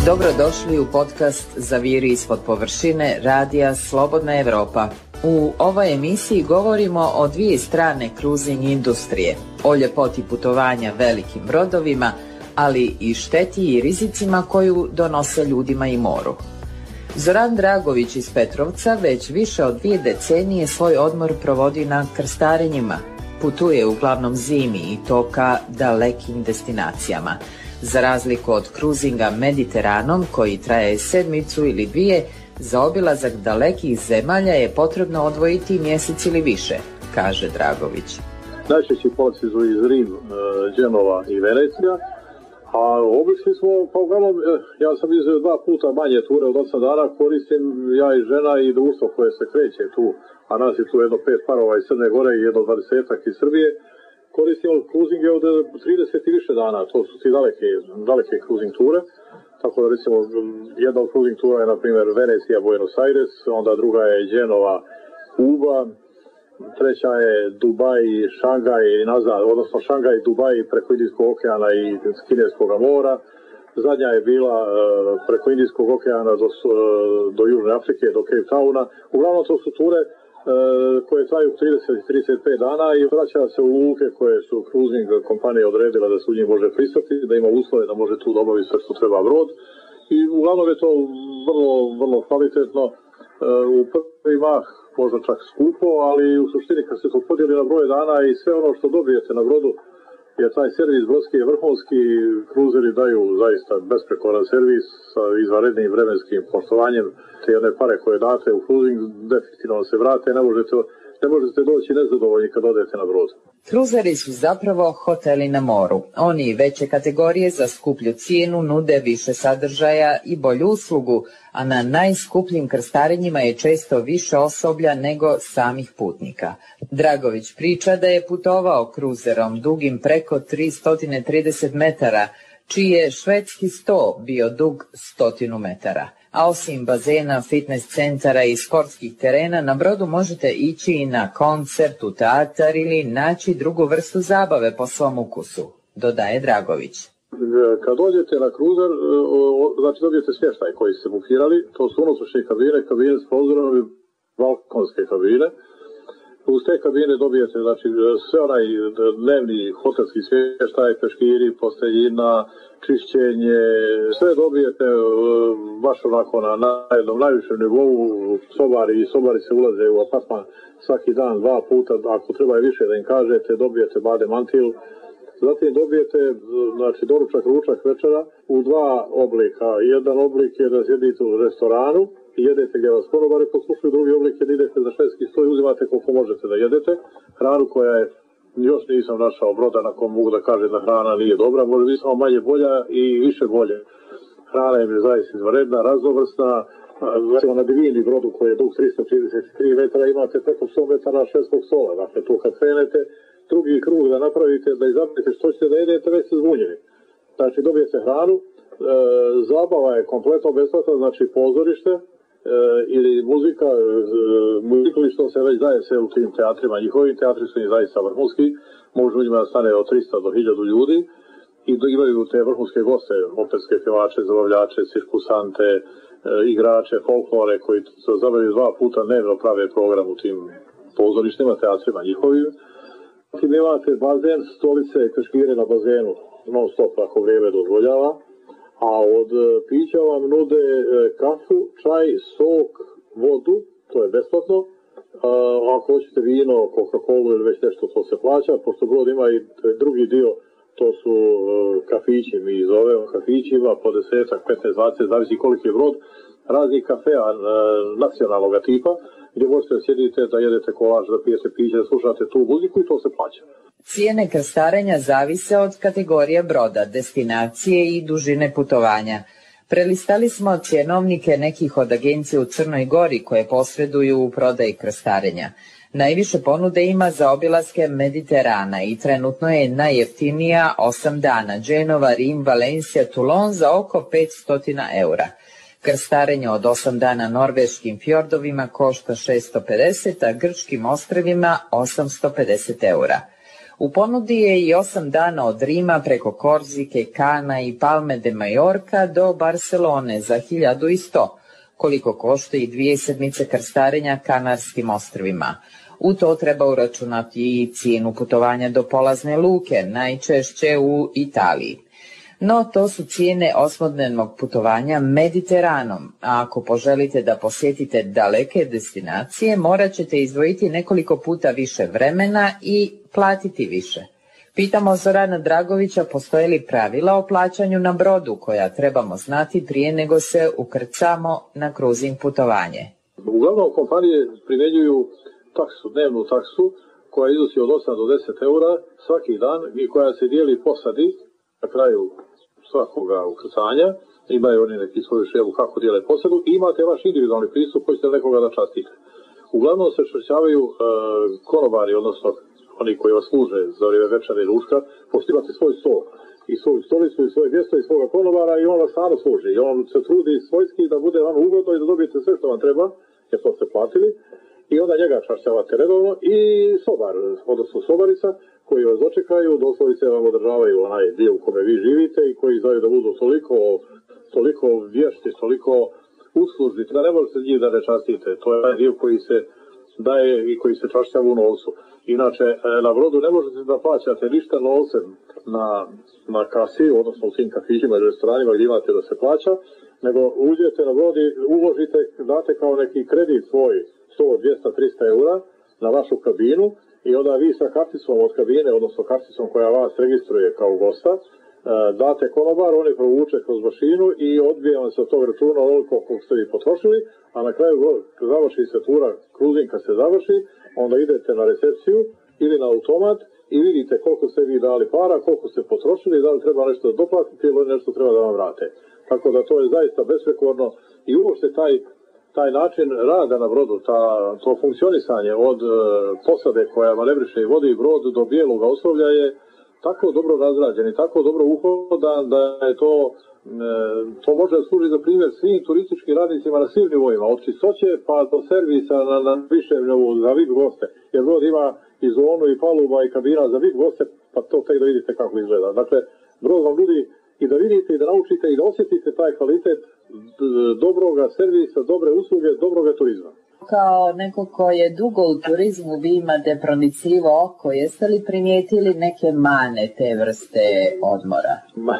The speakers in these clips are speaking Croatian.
Dobrodošli u podcast Zaviri ispod površine radija Slobodna Evropa. U ovoj emisiji govorimo o dvije strane cruising industrije, o ljepoti putovanja velikim brodovima, ali i šteti i rizicima koju donose ljudima i moru. Zoran Dragović iz Petrovca već više od 2 decenije svoj odmor provodi na krstarenjima. Putuje uglavnom zimi i to ka dalekim destinacijama. Za razliku od kruzinga Mediteranom koji traje 7 ili 2, za obilazak dalekih zemalja je potrebno odvojiti mjesec ili više, kaže Dragović. Najčešći poleti su iz Rim, Genova i Venecija, a obišli smo, pa uglavnom, ja sam izveo 2 puta manje ture od 8 dana, koristim ja i žena i društvo koje se kreće tu, a nas je tu jedno 5 parova iz Crne Gore i jedno 20-ak iz Srbije. Koristimo cruisinge od 30 i više dana, to su ti daleke cruising ture. Tako da recimo jedna od cruising tura je na primjer Venecija, Buenos Aires, onda druga je Genova, Kuba, treća je Dubaj, Šangaj i nazad, odnosno Šangaj i Dubaj preko Indijskog okeana i Kineskog mora. Zadnja je bila preko Indijskog okeana do Južne Afrike, do Cape Towna. Uglavnom to su ture koje traju 30-35 dana i vraća se u luke koje su cruising kompanije odredila da se u njih može pristati, da ima uslove da može tu dobaviti sve što treba brod. I uglavnom je to vrlo kvalitetno, u prvi mah možda čak skupo, ali u suštini kad se to podijeli na broj dana i sve ono što dobijete na brodu, jer taj servis brodski je vrhunski, kruzeri daju zaista besprekoran servis sa izvanrednim vremenskim poštovanjem, te jedne pare koje date u kruzing definitivno se vrate, ne možete doći nezadovoljni kad odete na brod. Kruzeri su zapravo hoteli na moru. Oni veće kategorije za skuplju cijenu nude više sadržaja i bolju uslugu, a na najskupljim krstarenjima je često više osoblja nego samih putnika. Dragović priča da je putovao kruzerom dugim preko 330 metara, čiji je švedski 100 bio dug 100 metara. A osim bazena, fitness centara i sportskih terena, na brodu možete ići i na koncert, u teatar ili naći drugu vrstu zabave po svom ukusu, dodaje Dragović. Kad dođete na kruzer, znači dobijete smještaj koji ste bukirali, to su unutrašnje kabine s prozorom i balkonske kabine. Uz te kabine dobijete znači, sve onaj dnevni hotelski smještaj, peškiri, posteljina, čišćenje, sve dobijete baš onako na jednom najvišem nivou. Sobari se ulaze u apartman svaki dan 2 puta, ako treba i više da im kažete, dobijete bade mantil. Zatim dobijete znači, doručak, ručak, večera u 2 oblika. Jedan oblik je da sjedite u restoranu i jedete gdje vas konobari poslušaju, drugi oblik je da idete za švedski stol i uzimate koliko možete da jedete. Hranu koja je, još nisam našao broda na kom mogu da kažem da hrana nije dobra, može biti samo manje bolja i više bolje. Hrana je zaista izvanredna, raznovrsna. Recimo na Divini brodu koji je dug 333 metara imate preko 100 metara švedskog stola. Dakle, tu kad krenete, drugi krug da napravite, da izaberete što ćete da jedete, već ste zbunjeni. Znači, dobijete hranu, zabava je kompletno besplatna, znači pozorište ili muzika, muzikalištom se već daje se u tim teatrima. Njihovi teatri su im zaista vrhunski, možda u njima da stane od 300 do 1000 ljudi i imaju te vrhunske goste, operske pjevače, zabavljače, cirkusante, igrače, folklore koji se zabavljaju 2 puta dnevno prave program u tim pozorištima, teatrima njihovim. Zatim imate bazen, stolice, peškire na bazenu, non stop ako vrijeme dozvoljava, a od pića vam nude kafu, čaj, sok, vodu, to je besplatno. Ako hoćete vino, Coca-Colu ili već nešto, to se plaća, pošto brod ima i drugi dio, to su kafići, mi zovemo kafićima, po 10, 15, 20, zavisi koliki je brod, raznih kafea nacionalnog tipa, gdje možete sjediti da jedete kolač, da pijete piće, da slušate tu muziku i to se plaća. Cijene krstarenja zavise od kategorije broda, destinacije i dužine putovanja. Prelistali smo cjenovnike nekih od agencija u Crnoj Gori koje posreduju u prodaji krstarenja. Najviše ponude ima za obilaske Mediterana i trenutno je najjeftinija 8 dana Genova, Rim, Valencija, Toulon za oko 500 eura. Krstarenje od 8 dana norveškim fjordovima košta 650, a grčkim ostrvima 850 eura. U ponudi je i 8 dana od Rima preko Korzike, Kana i Palme de Majorka do Barcelone za 1100, koliko košta i 2 sedmice krstarenja Kanarskim ostrvima. U to treba uračunati i cijenu putovanja do polazne luke, najčešće u Italiji. No, to su cijene osmodnevnog putovanja Mediteranom, a ako poželite da posjetite daleke destinacije, morat ćete izdvojiti nekoliko puta više vremena i platiti više. Pitamo Zorana Dragovića postoje li pravila o plaćanju na brodu koja trebamo znati prije nego se ukrcamo na kruzing putovanje. Uglavnom kompanije primjenjuju taksu, dnevnu taksu koja iznosi od 8 do 10 eura svaki dan i koja se dijeli posadi na kraju svakoga ukrcanja. Imaju oni neki svoju šemu kako dijele posadu i imate vaš individualni pristup koji ćete nekoga da častite. Uglavnom se čvršćavaju konobari, odnosno oni koji vas služe za vrijeme večera i ručka, pošto imate svoj stol i svoju stolicu i svoje mjesto i svoga konobara i on vas stvarno služi. I on se trudi svojski da bude vam ugodno i da dobijete sve što vam treba, jer to ste platili. I onda njega čašćavate redovno i sobar, odnosno sobarica, koji vas dočekaju, doslovce vam održavaju onaj dio u kome vi živite i koji znaju da budu toliko vješti, toliko uslužni, da ne možete njih da ne častite. To je onaj dio koji se daje i koji se čašćava u novcu. Inače, na brodu ne možete da plaćate ništa novcem na kasi, odnosno u tim kafićima i restoranima gdje imate da se plaća, nego uđete na brod i uložite, date kao neki kredit svoj 100, 200, 300 eura na vašu kabinu i onda vi sa karticom od kabine, odnosno karticom koja vas registruje kao gosta, date konobar, on je provuče kroz mašinu i odbije vam se od tog računa onoliko koliko ste vi potrošili, a na kraju završi se tura, kruzing kad se završi, onda idete na recepciju ili na automat i vidite koliko ste vi dali para, koliko ste potrošili, da li treba nešto da doplatite ili nešto treba da vam vrate. Tako da to je zaista besprekorno i uopšte taj način rada na brodu, to funkcionisanje od posade koja manevriše i vodi brod do bijelog osoblja je tako dobro razrađen i tako dobro uhodan da je to može da služi za primjer svim turističkim radnicima na svim nivoima, od čistoće pa do servisa na višem nivou za VIP goste, jer brod ima i zonu i paluba i kabina za VIP goste, pa to tek da vidite kako izgleda. Dakle, brod vam nudi i da vidite i da naučite i da osjetite taj kvalitet dobroga servisa, dobre usluge, dobroga turizma. Kao neko ko je dugo u turizmu, vi imate pronicljivo oko, jeste li primijetili neke mane te vrste odmora?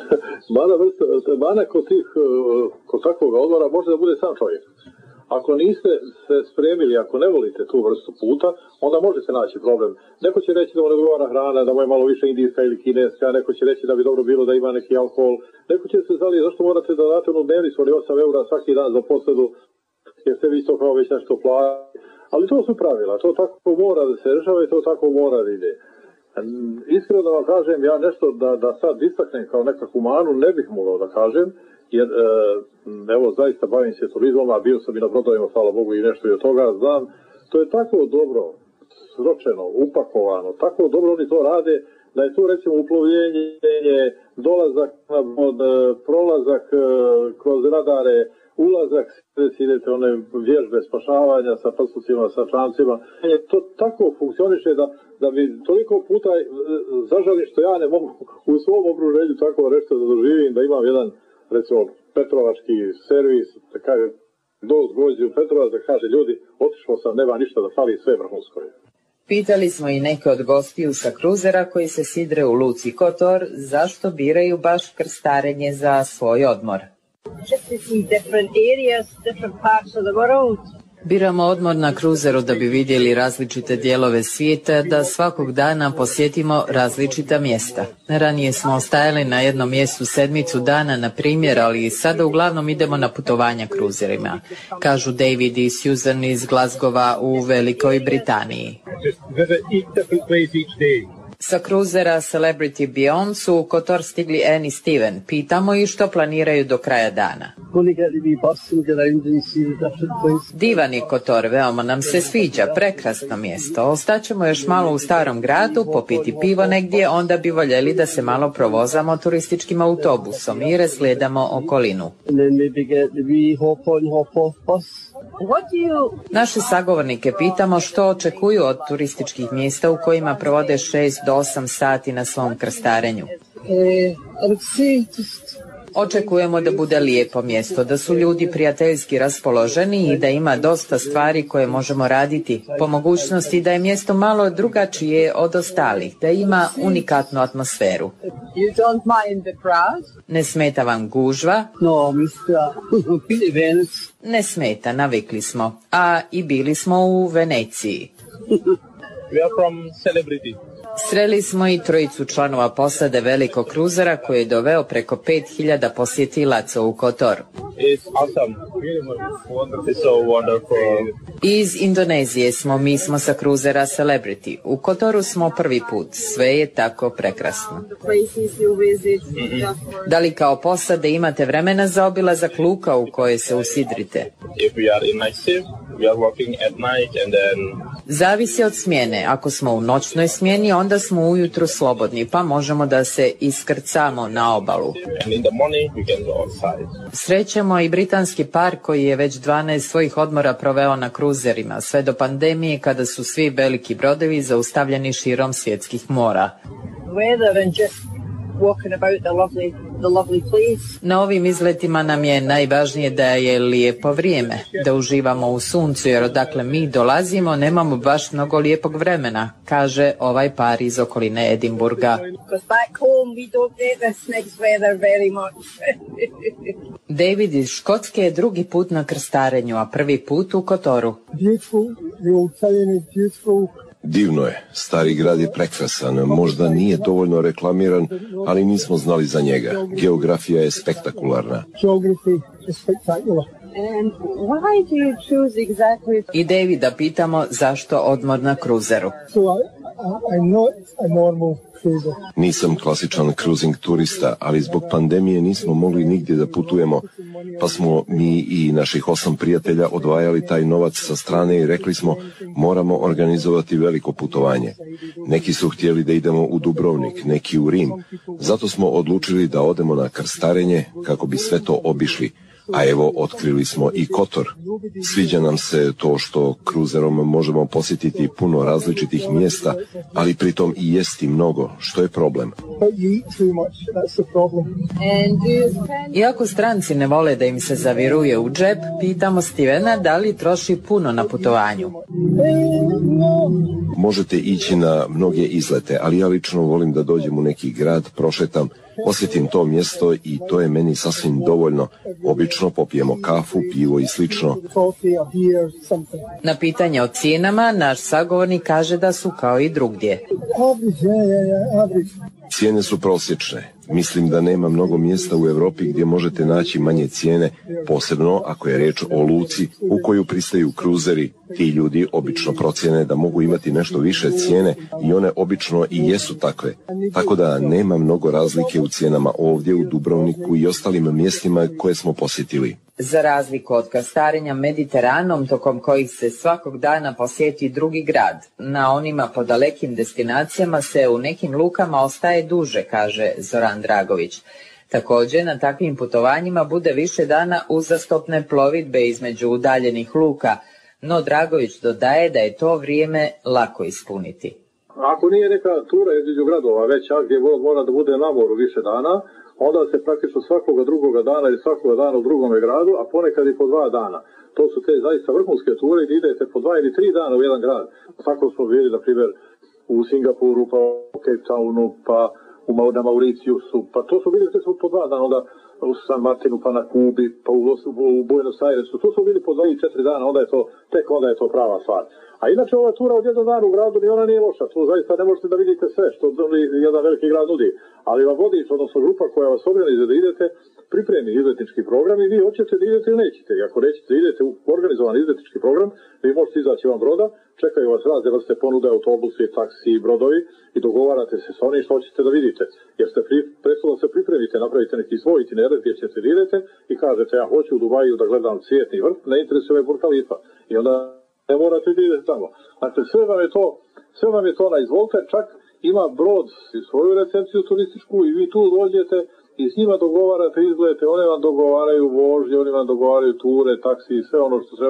Mana kod takvog odmora može da bude sam čovjek. Ako niste se spremili, ako ne volite tu vrstu puta, onda možete naći problem. Neko će reći da mu ne odgovara hrana, da mu je malo više indijska ili kineska, neko će reći da bi dobro bilo da ima neki alkohol, neko će se zali zašto morate da date onu dnevnicu od 8 eura svaki dan za posadu, jer ste vi isto kao već nešto plati. Ali to su pravila, to tako mora da se rešava i to tako mora da ide. Iskreno da vam kažem, ja nešto da sad istaknem kao nekakvu manu ne bih mogao da kažem, jer evo zaista bavim se turizmom, a bio sam i na brodovima, hvala Bogu i nešto i od toga znam. To je tako dobro sročeno, upakovano, tako dobro oni to rade, da je tu recimo uplovljenje, dolazak na brod, prolazak kroz radare, ulazak, idete one vježbe spašavanja sa pasucima, sa čamcima. To tako funkcioniše da bi toliko puta zažalim što ja ne mogu u svom okruženju tako nešto da doživim, da imam jedan recimo petrovački servis, da kaže dođe u Petrovac da kaže ljudi, otišao sam, nema ništa da fali, sve vrhunsko je. Pitali smo i neke od gostiju sa kruzera koji se sidre u luci Kotor zašto biraju baš krstarenje za svoj odmor. Biramo odmor na kruzeru da bi vidjeli različite dijelove svijeta, da svakog dana posjetimo različita mjesta. Ranije smo ostajali na jednom mjestu sedmicu dana, na primjer, ali sada uglavnom idemo na putovanja kruzerima, kažu David i Susan iz Glasgowa u Velikoj Britaniji. Sa kruzera Celebrity Beyond su u Kotor stigli Anne i Steven. Pitamo ih što planiraju do kraja dana. Divan je Kotor, veoma nam se sviđa, prekrasno mjesto. Ostaćemo još malo u starom gradu, popiti pivo negdje, onda bi voljeli da se malo provozamo turističkim autobusom i razgledamo okolinu. Naše sagovornike pitamo što očekuju od turističkih mjesta u kojima provode 6 do 8 sati na svom krstarenju. Očekujemo da bude lijepo mjesto, da su ljudi prijateljski raspoloženi i da ima dosta stvari koje možemo raditi. Po mogućnosti da je mjesto malo drugačije od ostalih, da ima unikatnu atmosferu. Ne smeta vam gužva? Ne smeta, navikli smo. A i bili smo u Veneciji. Sreli smo i trojicu članova posade velikog kruzera koji je doveo preko 5000 posjetilaca u Kotor. Iz Indonezije smo, mi smo sa kruzera Celebrity. U Kotoru smo prvi put, sve je tako prekrasno. Da li kao posade imate vremena za obilazak luka u koje se usidrite? Zavisi od smjene. Ako smo u noćnoj smjeni, onda smo ujutro slobodni, pa možemo da se iskrcamo na obalu. Srećemo i britanski par koji je već 12 svojih odmora proveo na kruzerima, sve do pandemije kada su svi veliki brodovi zaustavljeni širom svjetskih mora. Na ovim izletima nam je najvažnije da je lijepo vrijeme, da uživamo u suncu, jer odakle mi dolazimo nemamo baš mnogo lijepog vremena, kaže ovaj par iz okoline Edinburga. David iz Škotske je drugi put na krstarenju, a prvi put u Kotoru. Divno je, stari grad je prekrasan, možda nije dovoljno reklamiran, ali nismo znali za njega. Geografija je spektakularna. I Davida pitamo zašto odmor na kruzeru. Nisam klasičan cruising turista, ali zbog pandemije nismo mogli nigdje da putujemo, pa smo mi i naših 8 prijatelja odvajali taj novac sa strane i rekli smo moramo organizovati veliko putovanje. Neki su htjeli da idemo u Dubrovnik, neki u Rim, zato smo odlučili da odemo na krstarenje kako bi sve to obišli. A evo, otkrili smo i Kotor. Sviđa nam se to što kruzerom možemo posjetiti puno različitih mjesta, ali pritom i jesti mnogo, što je problem. Iako stranci ne vole da im se zaviruje u džep, pitamo Stevena da li troši puno na putovanju. Možete ići na mnoge izlete, ali ja lično volim da dođem u neki grad, prošetam, posjetim to mjesto i to je meni sasvim dovoljno. Obično popijemo kafu, pivo i slično. Na pitanje o cijenama, naš sagovornik kaže da su kao i drugdje. Cijene su prosječne. Mislim da nema mnogo mjesta u Europi gdje možete naći manje cijene, posebno ako je riječ o luci u koju pristaju kruzeri. Ti ljudi obično procjene da mogu imati nešto više cijene i one obično i jesu takve. Tako da nema mnogo razlike u cijenama ovdje u Dubrovniku i ostalim mjestima koje smo posjetili. Za razliku od krstarenja Mediteranom, tokom kojih se svakog dana posjeti drugi grad, na onima po dalekim destinacijama se u nekim lukama ostaje duže, kaže Zoran Dragović. Također, na takvim putovanjima bude više dana uzastopne plovidbe između udaljenih luka, no Dragović dodaje da je to vrijeme lako ispuniti. Ako nije neka tura između gradova veća gdje mora da bude na moru više dana, onda se praktično svakoga drugoga dana ili svakoga dana u drugome gradu, a ponekad i po 2 dana. To su te zaista vrhunske ture gdje idete po 2 ili 3 dana u jedan grad. Svako smo bili, na primjer, u Singapuru, pa u Cape Townu, pa na Mauriciusu, pa to su bili po 2 dana, onda u San Martinu, pa na Kubi, pa u Buenos Airesu, to su bili po 2 i 4 dana, onda je to prava stvar. A inače ova tura od 1 dana u gradu ni ona nije loša, tu zaista ne možete da vidite sve što jedan veliki grad nudi, ali vam vodič, odnosno grupa koja vas organizuje da idete, pripremi izletnički program i vi hoćete da idete ili nećete. I ako nećete da idete u organizovan izletnički program, vi možete izaći van broda, čekaju vas razne vrste ponude, autobusi, taksi, brodovi i dogovarate se sa onim što hoćete da vidite. Jer ste prethodno se pripremite, napravite neki svoj itinerar gdje ćete da idete i kažete ja hoću u Dubaju da gledam cvjetni vrt, ne interesuje me Burj Khalifa. I onda ne morate da idete tamo. Dakle, sve vam je to na izvolite, čak ima brod i svoju recepciju turističku i vi tu dođete i s njima dogovarate izglete, oni vam dogovaraju vožnje, oni vam dogovaraju ture, taksi i sve ono što treba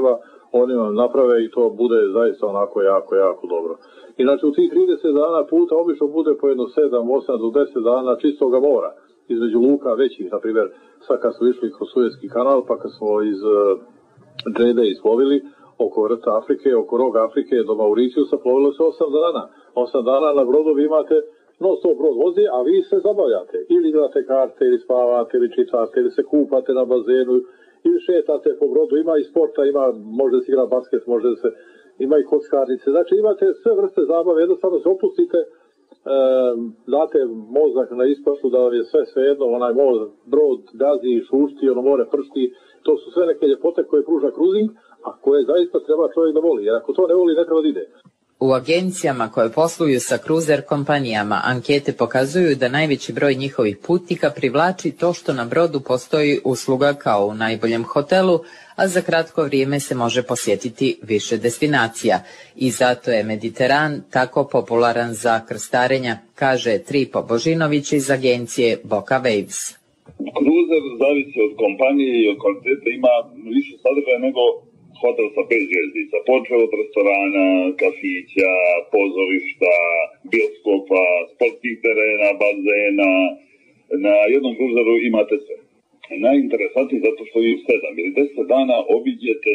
oni vam naprave i to bude zaista onako jako, jako dobro. Inače, u tih 30 dana puta obično bude po jedno 7, 8 do 10 dana čistoga mora između luka većih, na primjer, sad kad smo išli kroz Suezki kanal, pa kad smo iz Džede isplovili oko vrta Afrike, oko roga Afrike do Mauriciusa, plovilo se 8 dana. 8 dana na brodovi imate, non stop brod vozi, a vi se zabavljate. Ili igrate karte, ili spavate, ili čitate, ili se kupate na bazenu, ili šetate po brodu. Ima i sporta, može se igra basket, ima i kockarnice. Znači imate sve vrste zabave, jednostavno se opustite, date mozak na ispašu da vam je sve jedno, onaj brod gazi, šušti, ono more pršti. To su sve neke ljepote koje pruža kruzing, a koje zaista treba čovjek da voli, jer ako to ne voli, ne treba da ide. U agencijama koje posluju sa kruzer kompanijama ankete pokazuju da najveći broj njihovih putnika privlači to što na brodu postoji usluga kao u najboljem hotelu, a za kratko vrijeme se može posjetiti više destinacija. I zato je Mediteran tako popularan za krstarenja, kaže Tripo Božinović iz agencije Boka Waves. Kruzer zavisi od kompanije i od kvalitete, ima više sadržaja nego hotel sa 5 zvjezdica, počeo od restorana, kafića, pozorišta, bioskopa, sportskih terena, bazena. Na jednom kruzeru imate sve. Najinteresantnije zato što vi 7 ili 10 dana obiđete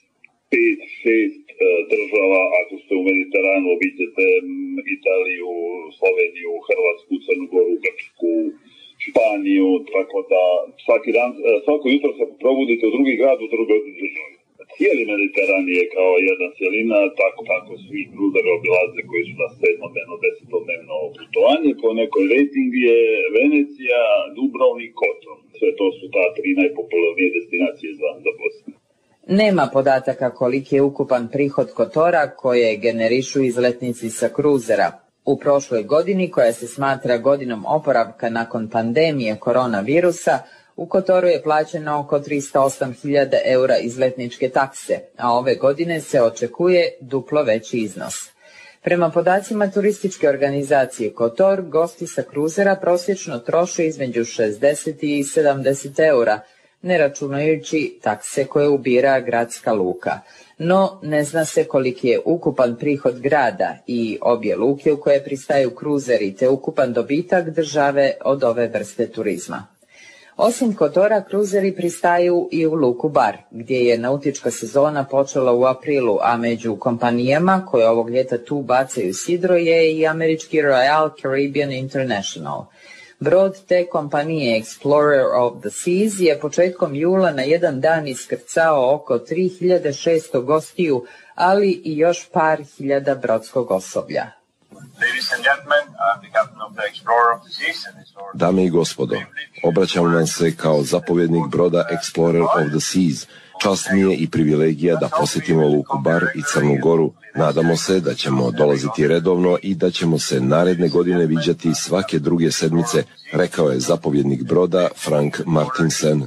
5-6 država, ako ste u Mediteranu obiđete Italiju, Sloveniju, Hrvatsku, Crnu Goru, Grčku, Španiju, tako da svako jutro se probudite u drugi grad, u drugoj državi. Cijeli Mediteran je kao jedna cijelina, tako svi kruzeri obilaze koji su na 7-dnevno, 10-dnevno putovanje. Po nekoj rating je Venecija, Dubrovnik, Kotor. Sve to su ta 3 najpopularnije destinacije za Bosnu. Nema podataka koliki je ukupan prihod Kotora koje generišu izletnici sa kruzera. U prošloj godini, koja se smatra godinom oporavka nakon pandemije koronavirusa, u Kotoru je plaćeno oko 308.000 eura izletničke takse, a ove godine se očekuje duplo veći iznos. Prema podacima turističke organizacije Kotor, gosti sa kruzera prosječno troše između 60 i 70 eura, ne računajući takse koje ubira gradska luka. No, ne zna se koliki je ukupan prihod grada i obje luke u koje pristaju kruzeri te ukupan dobitak države od ove vrste turizma. Osim Kotora, kruzeri pristaju i u luku Bar, gdje je nautička sezona počela u aprilu, a među kompanijama koje ovog ljeta tu bacaju sidro je i američki Royal Caribbean International. Brod te kompanije Explorer of the Seas je početkom jula na jedan dan iskrcao oko 3600 gostiju, ali i još par hiljada brodskog osoblja. Dame i gospodo, obraćam vam se kao zapovjednik broda Explorer of the Seas. Čast mi je i privilegija da posjetimo luku Bar i Crnu Goru. Nadamo se da ćemo dolaziti redovno i da ćemo se naredne godine viđati svake druge sedmice, rekao je zapovjednik broda Frank Martinsen.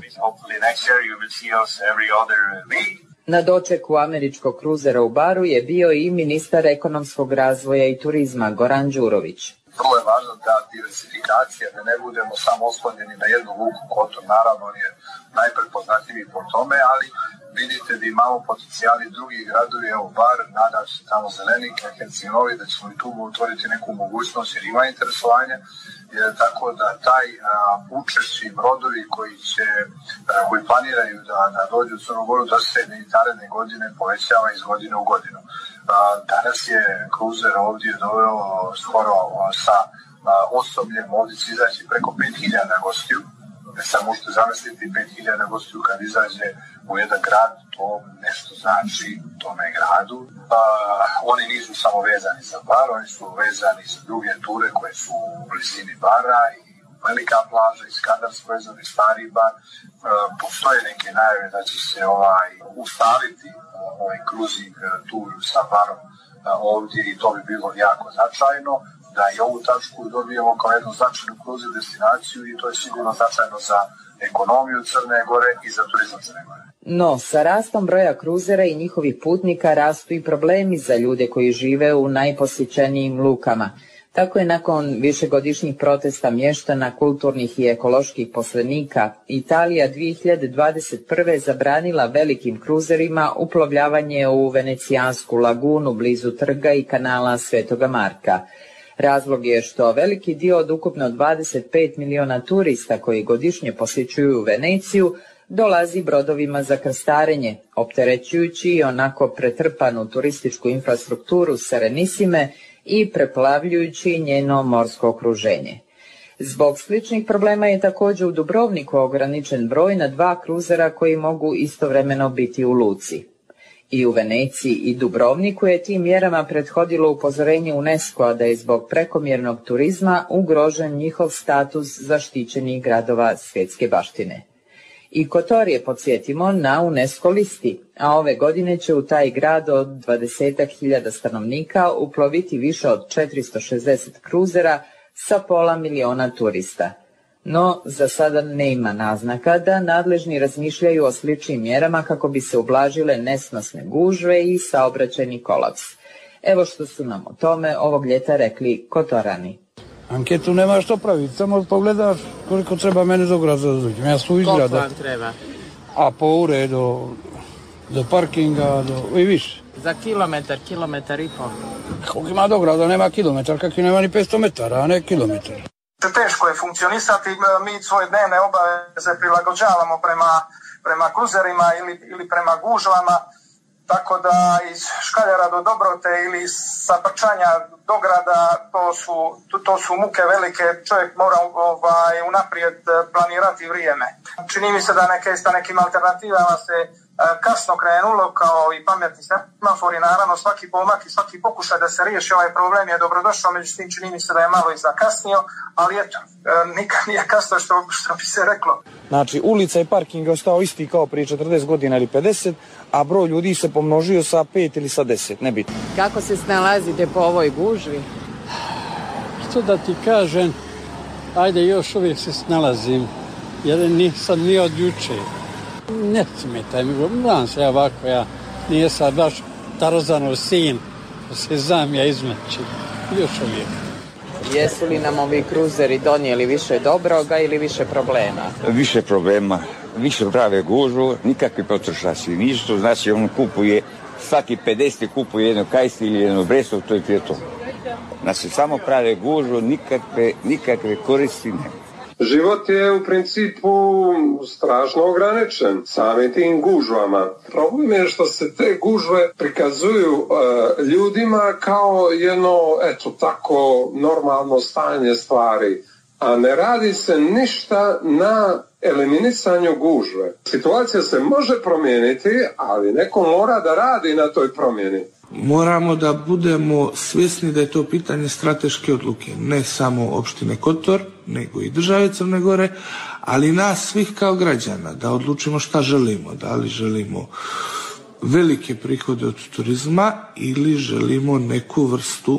Na dočeku američkog kruzera u Baru je bio i ministar ekonomskog razvoja i turizma Goran Đurović. Vrlo je važno ta diversifikacija, da ne budemo samo oslonjeni na jednu luku. Kotor naravno on je najprepoznatljiviji po tome, ali vidite da imamo potencijali drugih gradovi, evo Bar, nadam se tamo Zelenik, Herceg-Novi, da ćemo i tu otvoriti neku mogućnost jer ima interesovanje, tako da taj učešći brodovi koji planiraju da dođu u Crnu Goru da se i naredne godine povećava iz godine u godinu. Danas je kruzer ovdje doveo skoro sa osobljem, ovdje će izaći preko 5000 gostiju. Sad možete zamisliti 5000 gostiju kad izađe u jedan grad, to nešto znači tome gradu. Oni nisu samo vezani za Bar, oni su vezani za druge ture koje su u blizini Bara i velika plaža, Iskandarsko jezero i Stari Bar. Postoje neke najave da će se ustaviti ovaj cruising tur sa Barom ovdje i to bi bilo jako značajno. Da i ovu tačku dobijemo kao jednu značajnu cruising destinaciju i to je sigurno značajno za ekonomiju Crne Gore i za turizam Crne Gore. No, sa rastom broja kruzera i njihovih putnika rastu i problemi za ljude koji žive u najposjećenijim lukama. Tako je nakon višegodišnjih protesta mještana, kulturnih i ekoloških poslenika Italija 2021. zabranila velikim kruzerima uplovljavanje u Venecijansku lagunu blizu trga i kanala Svetoga Marka. Razlog je što veliki dio od ukupno 25 miliona turista koji godišnje posjećuju Veneciju dolazi brodovima za krstarenje, opterećujući i onako pretrpanu turističku infrastrukturu Serenissime i preplavljujući njeno morsko okruženje. Zbog sličnih problema je također u Dubrovniku ograničen broj na 2 kruzera koji mogu istovremeno biti u luci. I u Veneciji i Dubrovniku je tim mjerama prethodilo upozorenje UNESCO-a da je zbog prekomjernog turizma ugrožen njihov status zaštićenih gradova svjetske baštine. I Kotor je, podsjetimo, na UNESCO listi, a ove godine će u taj grad od 20.000 stanovnika uploviti više od 460 kruzera sa pola miliona turista. No, za sada ne ima naznaka da nadležni razmišljaju o sličnim mjerama kako bi se ublažile nesnosne gužve i saobraćajni kolaps. Evo što su nam o tome ovog ljeta rekli Kotorani. Anketu nema što praviti, samo pogledaš koliko treba mene do grada da dođem. Ja su iz grada. Koliko vam treba? A po ure do parkinga i više. Za kilometar i pol. Koliko ima do grada, nema kilometar, kakvi nema ni 500 metara, a ne kilometar. Teško je funkcionisati, mi svoje dnevne obaveze prilagođavamo prema kruzerima ili prema gužvama, tako da iz Škaljara do Dobrote ili sa Prčanja do grada to su muke velike, čovjek mora unaprijed planirati vrijeme. Čini mi se da sa nekim alternativama se kasno krenulo, kao i pametni semafori, naravno svaki pomak i svaki pokušaj da se riješi ovaj problem je dobrodošao, međutim čini mi se da je malo i zakasnio, ali eto, nikad nije kasno što bi se reklo. Znači, ulica i parking je ostao isti kao prije 40 godina ili 50, a broj ljudi se pomnožio sa 5 ili sa 10, nebitno. Kako se snalazite po ovoj gužvi? Što da ti kažem, ajde još uvijek se snalazim, jer nisam ni od juče. Ne smetaj mi, znam se ja ovako, ja nije sad baš Tarzanov sin, se znam ja izmeći, još uvijek. Jesu li nam ovi kruzeri donijeli više dobroga ili više problema? Više problema, više prave gužvu, nikakvi potrošači nisu, znači on kupuje, svaki 50 kupuje jedno kajsti ili jedno bresov, to je to. Znači samo prave gužvu, nikakve koristi nema. Život je u principu strašno ograničen samim tim gužvama. Problem je što se te gužve prikazuju ljudima kao jedno, tako normalno stanje stvari, a ne radi se ništa na eliminisanju gužve. Situacija se može promijeniti, ali neko mora da radi na toj promjeni. Moramo da budemo svjesni da je to pitanje strateške odluke, ne samo opštine Kotor, nego i države Crne Gore, ali nas svih kao građana, da odlučimo šta želimo, da li želimo velike prihode od turizma ili želimo neku vrstu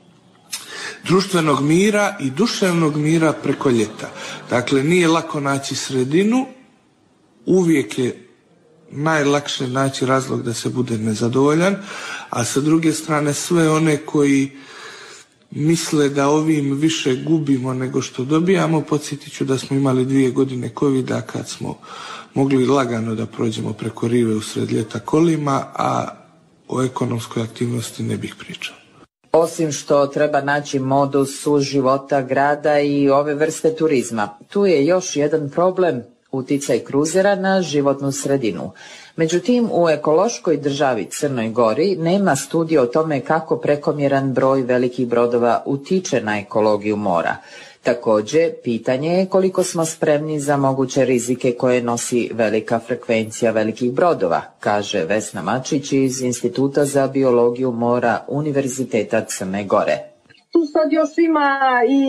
društvenog mira i duševnog mira preko ljeta. Dakle, nije lako naći sredinu, uvijek je najlakše naći razlog da se bude nezadovoljan, a sa druge strane sve one koji misle da ovim više gubimo nego što dobijamo, podsjetit ću da smo imali 2 godine covida kad smo mogli lagano da prođemo preko rive usred ljeta kolima, a o ekonomskoj aktivnosti ne bih pričao. Osim što treba naći modus suživota grada i ove vrste turizma, tu je još jedan problem, uticaj kruzera na životnu sredinu. Međutim, u ekološkoj državi Crnoj Gori nema studija o tome kako prekomjeran broj velikih brodova utiče na ekologiju mora. Također, pitanje je koliko smo spremni za moguće rizike koje nosi velika frekvencija velikih brodova, kaže Vesna Mačić iz Instituta za biologiju mora Univerziteta Crne Gore. Tu sad još ima i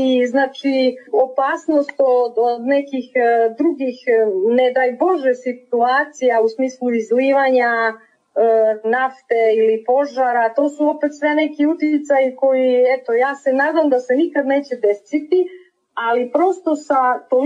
opasnost od nekih drugih, ne daj Bože, situacija u smislu izlivanja nafte ili požara. To su opet sve neki utjecaji koji, ja se nadam da se nikad neće desiti, ali prosto sa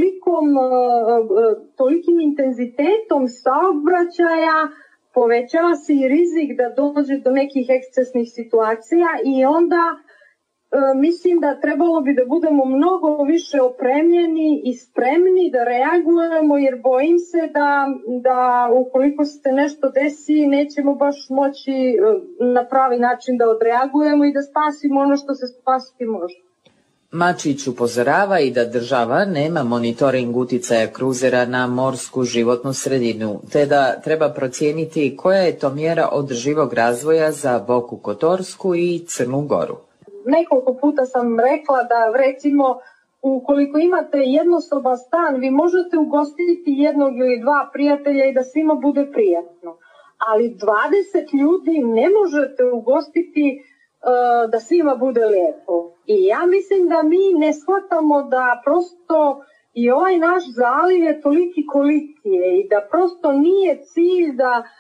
tolikim intenzitetom saobraćaja povećava se i rizik da dođe do nekih ekscesnih situacija i onda mislim da trebalo bi da budemo mnogo više opremljeni i spremni da reagujemo, jer bojim se da ukoliko se nešto desi nećemo baš moći na pravi način da odreagujemo i da spasimo ono što se spasiti može. Mačić upozorava i da država nema monitoring uticaja kruzera na morsku životnu sredinu, te da treba procijeniti koja je to mjera održivog razvoja za Boku Kotorsku i Crnu Goru. Nekoliko puta sam rekla da recimo ukoliko imate jednosoban stan, vi možete ugostiti jednog ili dva prijatelja i da svima bude prijatno. Ali 20 ljudi ne možete ugostiti da svima bude lijepo. I ja mislim da mi ne shvatamo da prosto i ovaj naš zaliv je toliki koliki je i da prosto nije cilj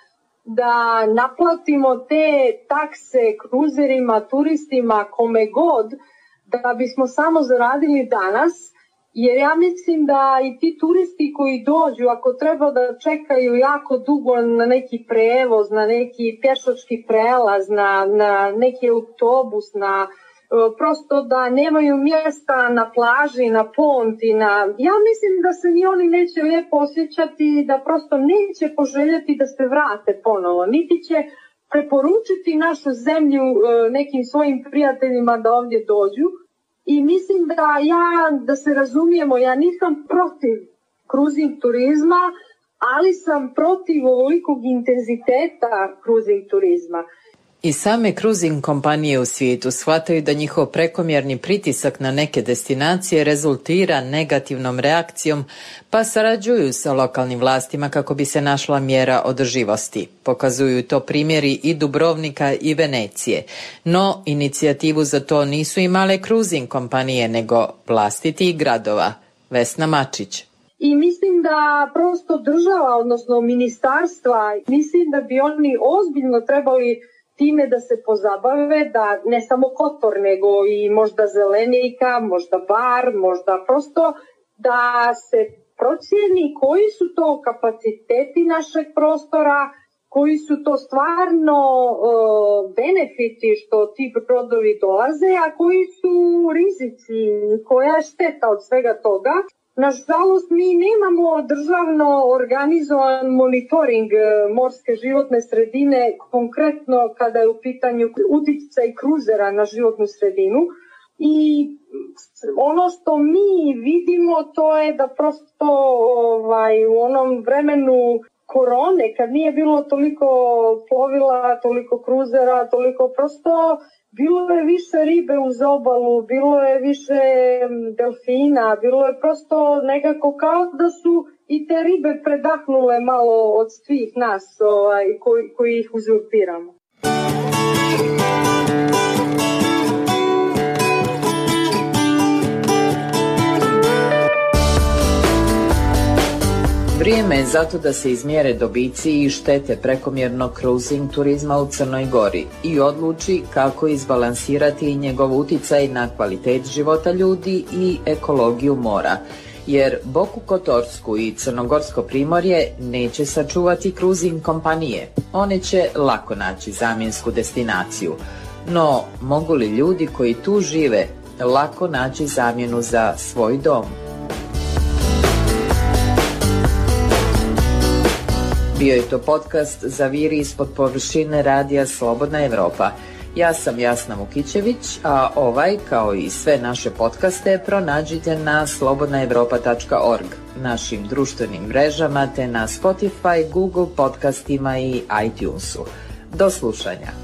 da naplatimo te takse kruzerima, turistima, kome god, da bismo samo zaradili danas, jer ja mislim da i ti turisti koji dođu, ako treba da čekaju jako dugo na neki prevoz, na neki pješački prelaz, na neki autobus, prosto da nemaju mjesta na plaži, na ponti, ja mislim da se ni oni neće lijepo osjećati, da prosto neće poželjeti da se vrate ponovo, niti će preporučiti našu zemlju nekim svojim prijateljima da ovdje dođu. I mislim da se razumijemo, ja nisam protiv kruzing turizma, ali sam protiv ovolikog intenziteta kruzing turizma. I same kruzing kompanije u svijetu shvataju da njihov prekomjerni pritisak na neke destinacije rezultira negativnom reakcijom, pa sarađuju sa lokalnim vlastima kako bi se našla mjera održivosti. Pokazuju to primjeri i Dubrovnika i Venecije. No, inicijativu za to nisu imale kruzing kompanije, nego vlasti tih gradova. Vesna Mačić. I mislim da prosto država, odnosno ministarstva, mislim da bi oni ozbiljno trebali time da se pozabave, da ne samo Kotor, nego i možda Zelenika, možda Bar, možda prosto da se procijeni koji su to kapaciteti našeg prostora, koji su to stvarno benefiti što ti brodovi dolaze, a koji su rizici, koja je šteta od svega toga. Nažalost, mi nemamo državno organizovan monitoring morske životne sredine, konkretno kada je u pitanju utjecaj kruzera na životnu sredinu. I ono što mi vidimo to je da prosto u onom vremenu korone, kad nije bilo toliko plovila, toliko kruzera, toliko prosto, bilo je više ribe uz obalu, bilo je više delfina, bilo je prosto nekako kao da su i te ribe predahnule malo od svih nas koji ih uzurpiramo. Vrijeme je zato da se izmjere dobici i štete prekomjernog kruzing turizma u Crnoj Gori i odluči kako izbalansirati njegov utjecaj na kvalitet života ljudi i ekologiju mora. Jer Boku Kotorsku i Crnogorsko primorje neće sačuvati kruzing kompanije. One će lako naći zamjensku destinaciju. No, mogu li ljudi koji tu žive lako naći zamjenu za svoj dom? Bio je to podcast Zaviri ispod površine radija Slobodna Evropa. Ja sam Jasna Vukićević, a ovaj, kao i sve naše podcaste, pronađite na slobodnaevropa.org, našim društvenim mrežama te na Spotify, Google podcastima i iTunesu. Do slušanja.